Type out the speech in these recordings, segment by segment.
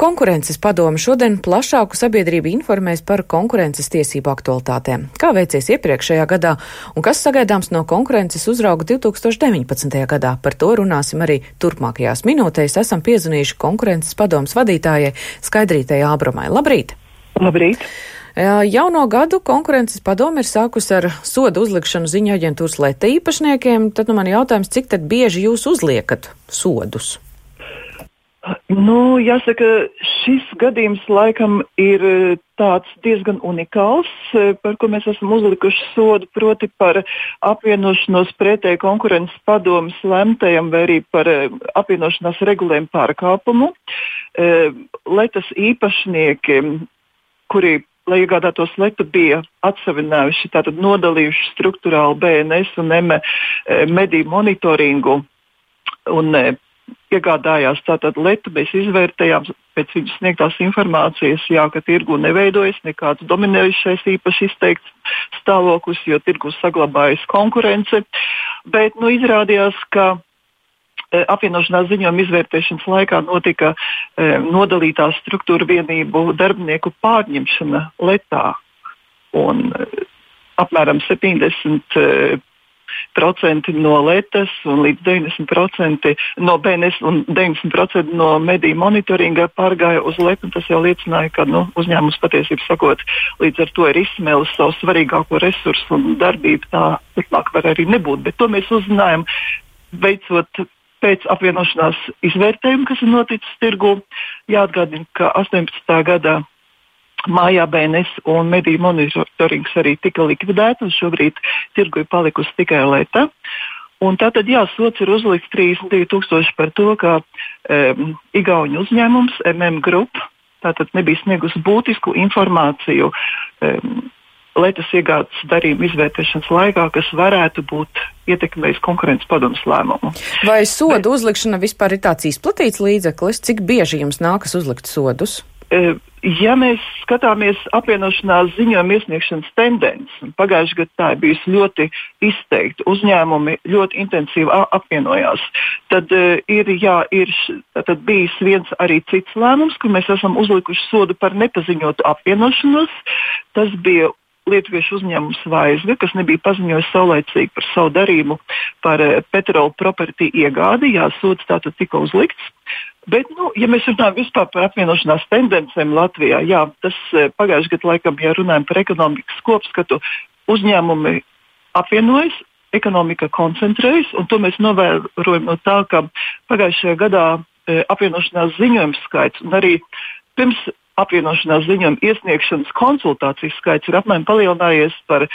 Konkurences padome šodien plašāku sabiedrību informēs par konkurences tiesību aktualitātēm. Kā veicies iepriekšējā gadā un kas sagaidāms no konkurences uzrauga 2019. gadā? Par to runāsim arī turpmākajās minūtēs. Esam piezvanījuši konkurences padomes vadītājai Skaidrītei Ābramai. Labrīt! Labrīt! Jauno gadu konkurences padome ir sākusi ar sodu uzlikšanu ziņu aģentūras Leta īpašniekiem. Tad man jautājums, cik tad bieži jūs uzliekat sodus? Jāsaka, šis gadījums laikam ir tāds diezgan unikāls, par ko mēs esam uzlikuši sodu, proti par apvienošanos pretēji konkurences padomes lemtajam vai arī par apvienošanās regulējumu pārkāpumu. Letas īpašnieki, kuri, lai iegādātos Letu, bija atsavinājuši, tātad nodalījuši struktūrāli BNS un mediju monitoringu un iegādājās tātad Letu. Mēs izvērtējām pēc viņas sniegtās informācijas, ka tirgu neveidojas nekāds dominējušais īpaši izteikts stāvoklis, jo tirgu saglabājas konkurence. Bet izrādījās, ka apvienošanās ziņojuma izvērtēšanas laikā notika nodalītā struktūra vienību darbinieku pārņemšana Letā. Un apmēram 70% no Letas un līdz 90% no BNS un 90% no mediju monitoringa pārgāja uz Letu. Tas jau liecināja, ka uzņēmums patiesībā sakot, līdz ar to ir izsmēlis savu svarīgāko resursu un darbību. Tā turpmāk var arī nebūt. Bet to mēs uzzinājām veicot pēc apvienošanās izvērtējuma, kas ir noticis tirgu. Jāatgādina, ka 18. gadā mājā BNS un mediju monitorings arī tika likvidēti, un šobrīd tirgu ir palikusi tikai Leta. Un tātad, sods ir uzlikts 32,000 par to, ka igauņu uzņēmums Group tātad nebija sniegusi būtisku informāciju Letas iegādes darījuma izvērtēšanas laikā, kas varētu būt ietekmējis konkurences padomes lēmumu. Vai sodu uzlikšana vispār ir tāds izplatīts līdzeklis? Cik bieži jums nākas uzlikt sodus? Ja mēs skatāmies apvienošanās ziņojuma iesniegšanas tendenci, pagājušajā gadā tā ir bijusi ļoti izteikti, uzņēmumi ļoti intensīvi apvienojās, tad ir bijis viens arī cits lēmums, kur mēs esam uzlikuši sodu par nepaziņotu apvienošanos. Tas bija lietuviešu uzņēmums Vaizga, kas nebija paziņojis saulaicīgi par savu darījumu par Petrol Property iegādi. Sods tātad tika uzlikts. Bet, ja mēs runājam vispār par apvienošanās tendencēm Latvijā, tas pagājušajā gadā laikam, ja runājam par ekonomikas kopskatu, uzņēmumi apvienojas, ekonomika koncentrējas, un to mēs novērojam no tā, ka pagājušajā gadā apvienošanās ziņojums skaits un arī pirms apvienošanās ziņojuma iesniegšanas konsultācijas skaits ir apmēram palielinājies par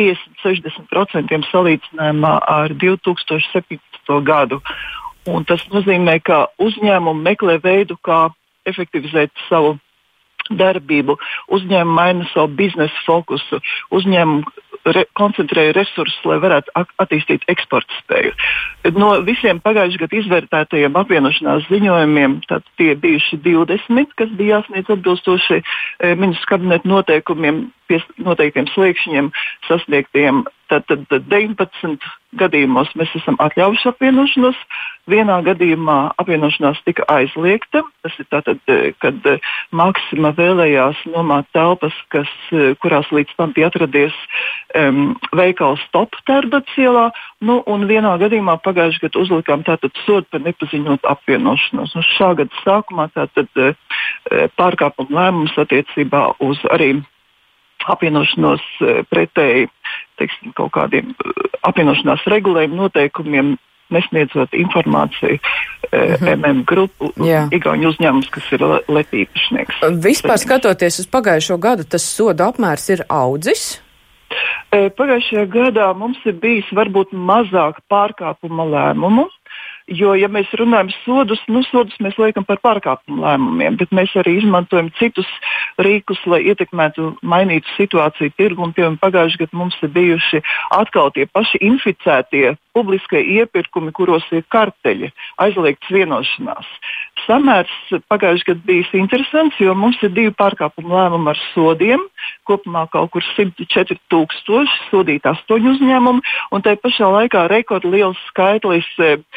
50-60% salīdzinājumā ar 2017. gadu. Un tas nozīmē, ka uzņēmumi meklē veidu, kā efektivizēt savu darbību, uzņēmumi maina savu biznesa fokusu, uzņēmumi koncentrēja resursus, lai varētu attīstīt eksporta spēju. No visiem pagājušajā gadā izvērtētajiem apvienošanās ziņojumiem, tad tie bijuši 20, kas bija jāsniedz atbilstoši ministru kabineta noteikumiem, noteiktiem sliekšņiem sasniegtiem. Tad 19 gadījumos mēs esam atļaujuši apvienošanos. Vienā gadījumā apvienošanās tika aizliegta. Tas ir tātad, kad Maksima vēlējās nomāt telpas, kurās līdz tam bija atradies veikals Top Tērbats ielā. Un vienā gadījumā pagājušajā gadā uzlikām tātad sodu par nepaziņotu apvienošanos. Šā gada sākumā tātad pārkāpuma lēmums attiecībā uz arī apvienošanos pretēji, kaut kādiem apvienošanās regulējumu noteikumiem, nesniedzot informāciju Grupu, igauņu uzņēmums, kas ir Leta īpašnieks. Vispār skatoties uz pagājušo gadu, tas sodu apmērs ir audzis? Pagājušajā gadā mums ir bijis varbūt mazāk pārkāpuma lēmumu. Jo, ja mēs runājam sodus mēs liekam par pārkāpumu lēmumiem, bet mēs arī izmantojam citus rīkus, lai ietekmētu, mainītu situāciju tirgu. Un, piemēram, pagājušajā gadā mums ir bijuši atkal tie paši inficētie publiskie iepirkumi, kuros ir karteļi, aizliegts vienošanās. Samērs pagājušajā gadā bijis interesants, jo mums ir 2 pārkāpumu lēmumi ar sodiem, kopumā kaut kur 104,000, sodīti 8 uzņēmumi, un tai pašā laikā rekordliels skaitlis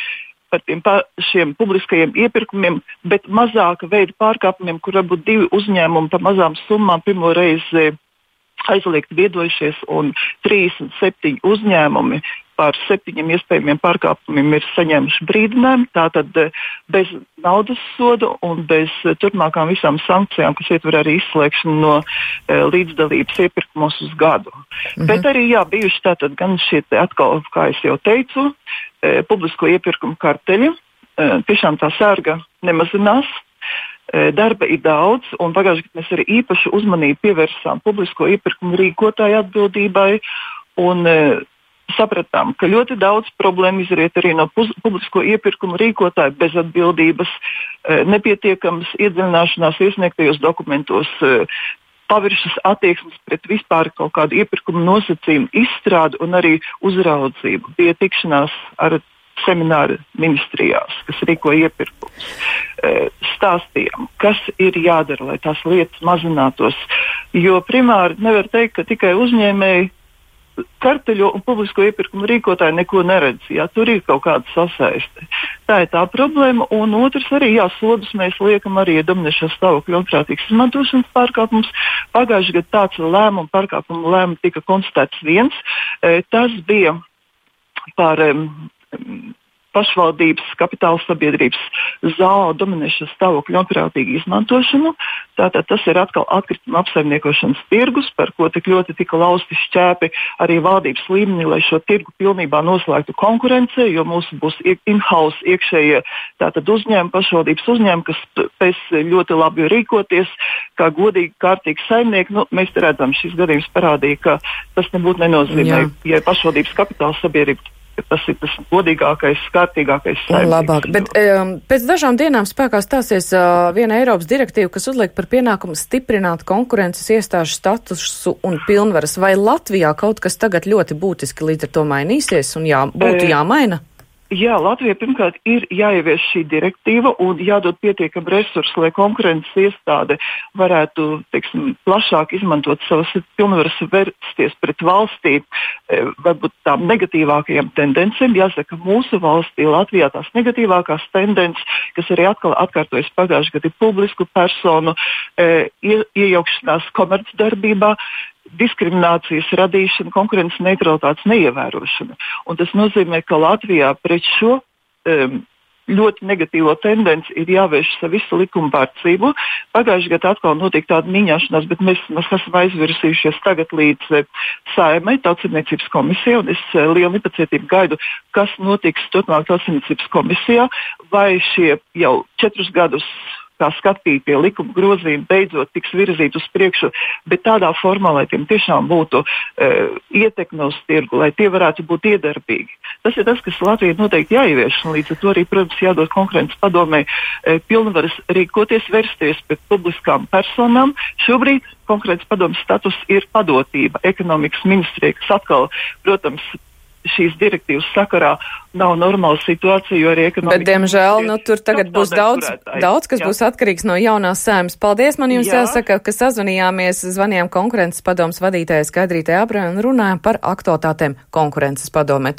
par šiem publiskajiem iepirkumiem, bet mazāka veida pārkāpumiem, kur varbūt 2 uzņēmumi par mazām summām pirmo reizi aizliegt viedojušies un 37 uzņēmumi par 7 iespējamiem pārkāpumiem ir saņēmuši brīdinājumu, tātad bez naudas soda un bez turpmākām visām sankcijām, kas ietver arī izslēgšanu no līdzdalības iepirkumos uz gadu. Bet arī bijuši tātad gan šie atkal, kā es jau teicu, publisko iepirkumu karteļi. Tiešām tā sērga nemazinās. Darba ir daudz, un pagājušajā gadā mēs arī īpašu uzmanību pievērsām publisko iepirkumu rīkotāju atbildībai, un sapratām, ka ļoti daudz problēmu izriet arī no publisko iepirkumu rīkotāju bezatbildības, nepietiekamas iedziļināšanās iesniegtajos dokumentos, paviršas attieksmes pret vispār kaut kādu iepirkumu nosacījumu izstrādi un arī uzraudzību. Bija tikšanās ar semināri ministrijās, kas rīko iepirkumus. Stāstījām, kas ir jādara, lai tās lietas mazinātos, jo primāri nevar teikt, ka tikai uzņēmēji karteļo un publisko iepirkumu rīkotāji neko neredz. Tur ir kaut kāda sasaiste. Tā ir tā problēma, un otrs arī, sodus mēs liekam arī dominējošā stāvokļa ļaunprātīgas izmantošanas pārkāpums. Pagājušajā gadā tāds pārkāpumu lēmums tika konstatēts viens. Tas bija par pašvaldības kapitāla sabiedrības zāļu dominēšanas stāvokļa ļaunprātīgu izmantošanu. Tātad tas ir atkal atkrituma apsaimniekošanas tirgus, par ko tik ļoti tika lausti šķēpi arī valdības līmenī, lai šo tirgu pilnībā noslēgtu konkurencē, jo mums būs in-house iekšējie tātad uzņēmumi, pašvaldības uzņēmumi, kas spēs ļoti labi rīkoties, kā godīgi, kārtīgi saimnieki. Mēs te redzam, šis gadījums parādīja, ka tas nebūtu nenozīmē, ja pašvaldības kapitāla sabiedrība. Tas ir tas godīgākais, kārtīgākais saimnieks. Labāk, bet pēc dažām dienām spēkā stāsies viena Eiropas direktīva, kas uzliek par pienākumu stiprināt konkurences iestāžu statusu un pilnvaras. Vai Latvijā kaut kas tagad ļoti būtiski līdz ar to mainīsies un būtu jāmaina? Jā, Latvijai pirmkārt ir jāievieš šī direktīva un jādod pietiekami resursi, lai konkurences iestāde varētu, plašāk izmantot savas pilnvaras vērsties pret valstī, varbūt tām negatīvākajām tendencēm. Jāsaka, mūsu valstī, Latvijā, tās negatīvākās tendences, kas arī atkal atkārtojas pagājušajā gadā, ir publisku personu iejaukšanās komercdarbībā, diskriminācijas radīšana, konkurences neutralitātes neievērošana. Un tas nozīmē, ka Latvijā pret šo ļoti negatīvo tendenci ir jāvēršas ar visu likuma pārcību. Pagājušajā gadā atkal notika tāda mīņāšanās, bet mēs esam aizvirsījušies tagad līdz Saeimai, Tautsaimniecības komisijai, un es lielu nepacietību gaidu, kas notiks turpmāk Tautsaimniecības komisijā, vai šie jau 4 gadus kā skatītie likuma grozījumi beidzot tiks virzīti uz priekšu, bet tādā formā, lai tiem tiešām būtu ietekme uz tirgu, lai tie varētu būt iedarbīgi. Tas ir tas, kas Latvijai noteikti jāievieš, un līdz ar to arī, protams, jādod konkurences padomei pilnvaras rīkoties, vērsties pret publiskām personām. Šobrīd konkurences padomes status ir padotība ekonomikas ministrijai, kas atkal, protams, šīs direktīvas sakarā nav normāla situācija, jo arī ekonomika... Bet, diemžēl, tur tagad būs daudz, kas būs atkarīgs no jaunās Saeimas. Paldies, man jums jāsaka, ka zvanījām konkurences padomes vadītājai Skaidrītei Abrēnai un runājām par aktualitātēm konkurences padomē.